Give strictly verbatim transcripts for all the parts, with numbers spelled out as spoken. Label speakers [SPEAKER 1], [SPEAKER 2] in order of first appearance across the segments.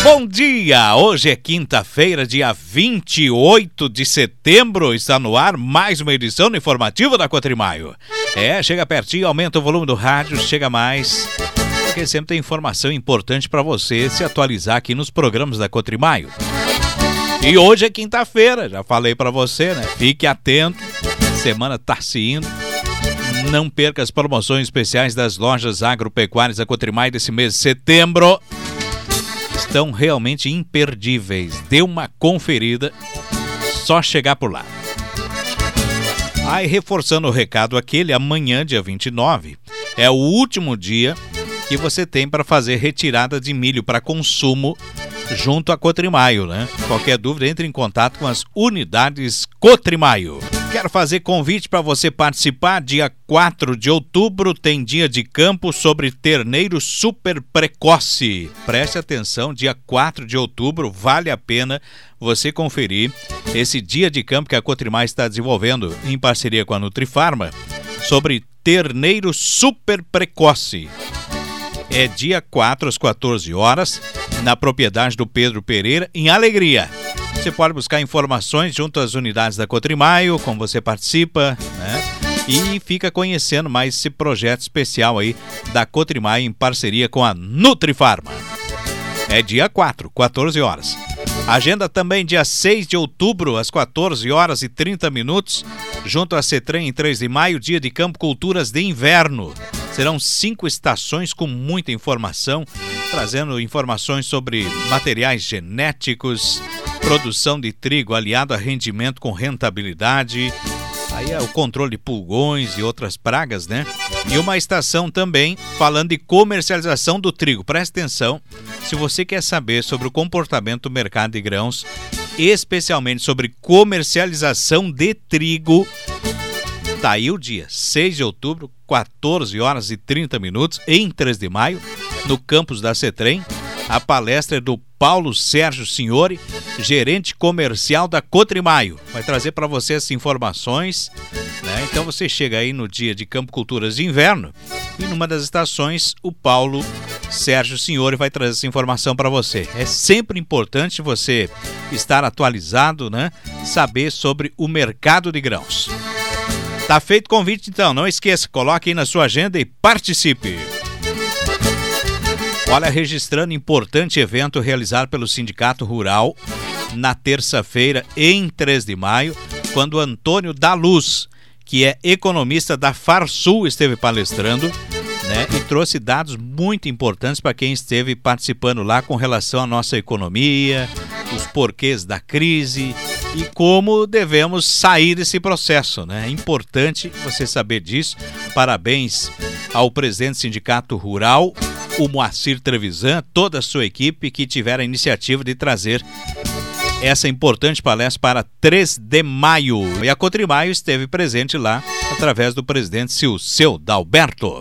[SPEAKER 1] Bom dia! Hoje é quinta-feira, dia vinte e oito de setembro. Está no ar mais uma edição do Informativo da Cotrimaio. É, chega pertinho, aumenta o volume do rádio, chega mais, porque sempre tem informação importante para você se atualizar aqui nos programas da Cotrimaio. E hoje é quinta-feira, já falei para você, né? Fique atento, a semana tá se indo. Não perca as promoções especiais das lojas agropecuárias da Cotrimaio desse mês de setembro. Estão realmente imperdíveis. Dê uma conferida, só chegar por lá. Aí, reforçando o recado aquele, amanhã, dia vinte e nove, é o último dia que você tem para fazer retirada de milho para consumo junto à Cotrimaio, né? Qualquer dúvida, entre em contato com as unidades Cotrimaio. Quero fazer convite para você participar. Dia quatro de outubro tem dia de campo sobre terneiro super precoce. Preste atenção, dia quatro de outubro, vale a pena você conferir esse dia de campo que a Cotrimaio está desenvolvendo em parceria com a Nutrifarma sobre terneiro super precoce. É dia quatro às quatorze horas, na propriedade do Pedro Pereira, em Alegria. Você pode buscar informações junto às unidades da Cotrimaio, como você participa, né? E fica conhecendo mais esse projeto especial aí da Cotrimaio em parceria com a Nutrifarma. É dia quatro, quatorze horas. Agenda também dia seis de outubro, às quatorze horas e trinta minutos, junto à CETRAN em três de maio, dia de campo Culturas de Inverno. Serão cinco estações com muita informação, trazendo informações sobre materiais genéticos, produção de trigo aliado a rendimento com rentabilidade, aí é o controle de pulgões e outras pragas, né? E uma estação também falando de comercialização do trigo. Presta atenção, se você quer saber sobre o comportamento do mercado de grãos, especialmente sobre comercialização de trigo, tá aí o dia, seis de outubro, quatorze horas e trinta minutos, em três de maio, no campus da CETRAN. A palestra é do Paulo Sérgio Signori, gerente comercial da Cotrimaio. Vai trazer para você essas informações, né? Então você chega aí no dia de Campo Culturas de Inverno e numa das estações o Paulo Sérgio Signori vai trazer essa informação para você. É sempre importante você estar atualizado, né? Saber sobre o mercado de grãos. Tá feito o convite então, não esqueça, coloque aí na sua agenda e participe. Olha, registrando importante evento realizado pelo Sindicato Rural na terça-feira, em três de maio, quando Antônio da Luz, que é economista da Farsul, esteve palestrando, né, e trouxe dados muito importantes para quem esteve participando lá com relação à nossa economia, os porquês da crise e como devemos sair desse processo, né? É importante você saber disso. Parabéns ao presidente do Sindicato Rural, o Moacir Trevisan, toda a sua equipe que tiveram a iniciativa de trazer essa importante palestra para três de maio. E a Cotrimaio esteve presente lá através do presidente Silceu Dalberto.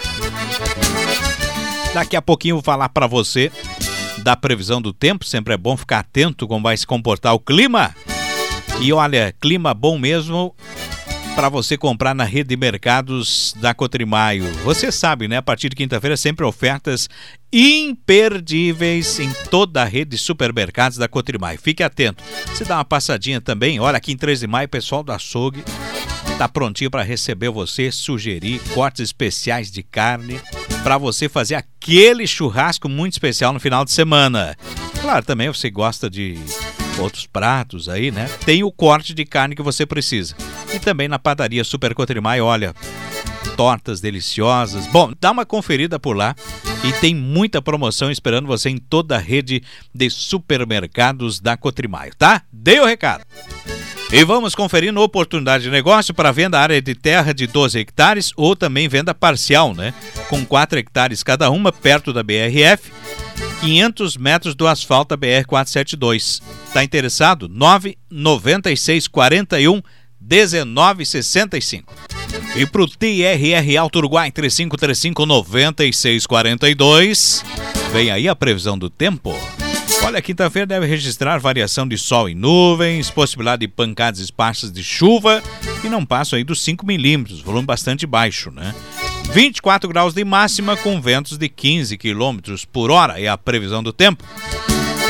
[SPEAKER 1] Daqui a pouquinho eu vou falar para você da previsão do tempo. Sempre é bom ficar atento como vai se comportar o clima. E olha, clima bom mesmo para você comprar na rede de mercados da Cotrimaio. Você sabe, né? A partir de quinta-feira sempre ofertas imperdíveis em toda a rede de supermercados da Cotrimaio. Fique atento. Você dá uma passadinha também. Olha, aqui em três de maio, o pessoal do açougue tá prontinho para receber você, sugerir cortes especiais de carne para você fazer aquele churrasco muito especial no final de semana. Claro, também você gosta de outros pratos aí, né? Tem o corte de carne que você precisa. E também na padaria Super Cotrimaio, olha, tortas deliciosas. Bom, dá uma conferida por lá e tem muita promoção esperando você em toda a rede de supermercados da Cotrimaio, tá? Dei o recado. E vamos conferindo oportunidade de negócio para venda área de terra de doze hectares ou também venda parcial, né? Com quatro hectares cada uma, perto da B R F, quinhentos metros do asfalto da B R quatrocentos e setenta e dois. Tá interessado? nove nove seis quatro um um nove seis cinco. E pro T R R Auto Uruguai três cinco três cinco nove seis quatro dois, vem aí a previsão do tempo. Olha, quinta-feira deve registrar variação de sol e nuvens, possibilidade de pancadas esparsas de chuva que não passam aí dos cinco milímetros, volume bastante baixo, né? vinte e quatro graus de máxima com ventos de quinze quilômetros por hora é a previsão do tempo.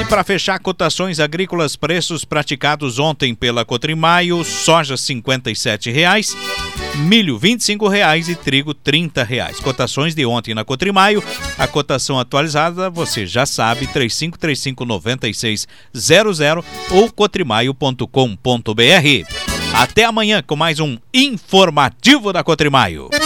[SPEAKER 1] E para fechar, cotações agrícolas, preços praticados ontem pela Cotrimaio: soja cinquenta e sete reais, milho vinte e cinco reais e trigo trinta reais. Cotações de ontem na Cotrimaio. A cotação atualizada você já sabe, três cinco três cinco nove seis zero zero ou cotrimaio ponto com ponto br. Até amanhã com mais um informativo da Cotrimaio.